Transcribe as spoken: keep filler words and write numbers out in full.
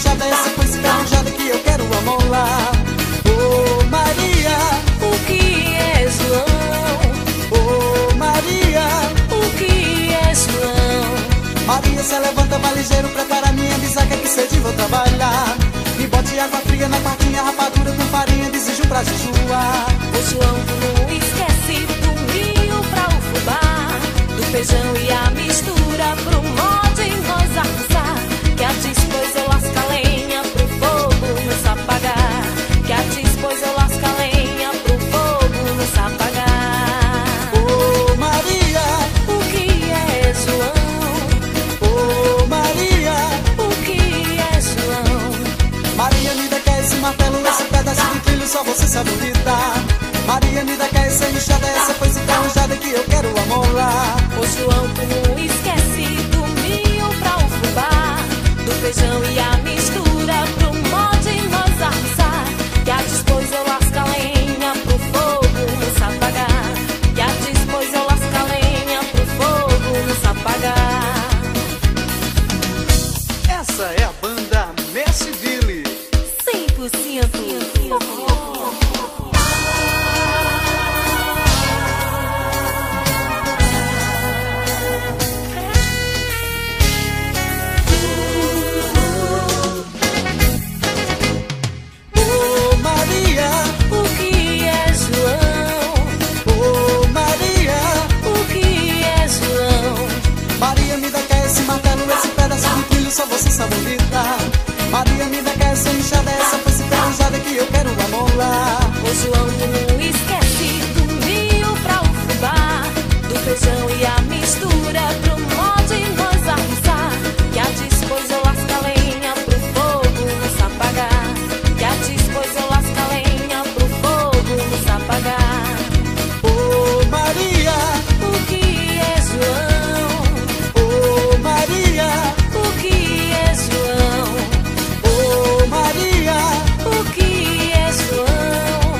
inchada, essa coisa enferrujada que eu quero amolar. Ô Maria, O que é João? ô Maria, O que é João? Maria, se levanta, vai ligeiro, prepara minha bisaca que cede vou trabalhar. E bote água fria na quartinha, rapadura com farinha, desejo pra jejuar. O João, tu não esquece do milho pra o fubá, do feijão e a mistura pro modo em nós assar. Que a dispôs eu lasco a lenha pro fogo nos apagar. Que a dispôs eu lasco a lenha pro fogo nos apagar. Ô Maria, O que é João? ô Maria, O que é João? Maria, me dá cá esse martelo, esse pedaço de trilho, só você sabe lidar. Maria, me dá cá essa enxada,